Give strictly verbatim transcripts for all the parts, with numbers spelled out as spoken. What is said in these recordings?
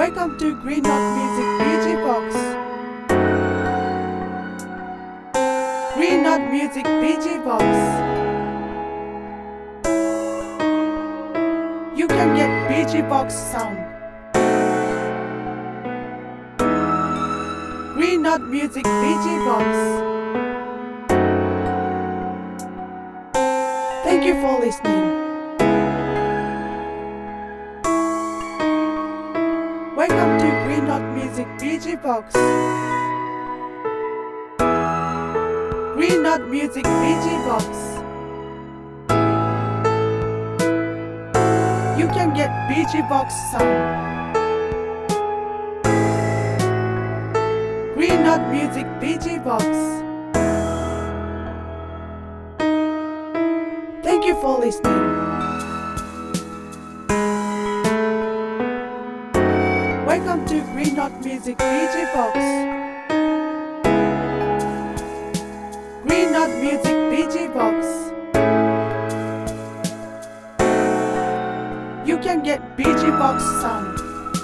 Welcome to Green Knot Music B G Box. Green Knot Music B G Box. You can get B G Box sound. Green Knot Music B G Box. Thank you for listening. Welcome to Green Knot Music B G Box. Green Knot Music B G Box. You can get B G Box sound. Green Knot Music B G Box. Thank you for listening. Welcome to Green Knot Music B G Box. Green Knot Music B G Box. You can get B G Box sound.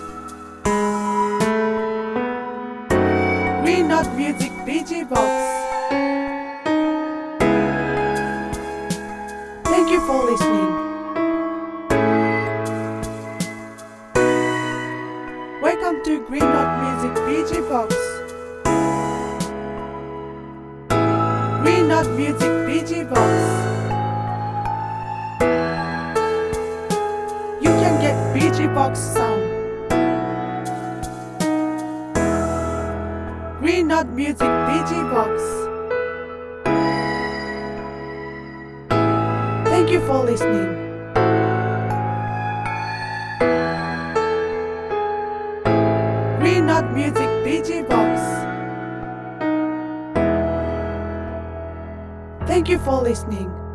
Green Knot Music B G Box. Thank you for listening. Welcome to Green Knot Music B G Box. Green Knot Music B G Box. You can get B G Box sound. Green Knot Music B G Box. Thank you for listening. Green Knot Music B G Box. Thank you for listening.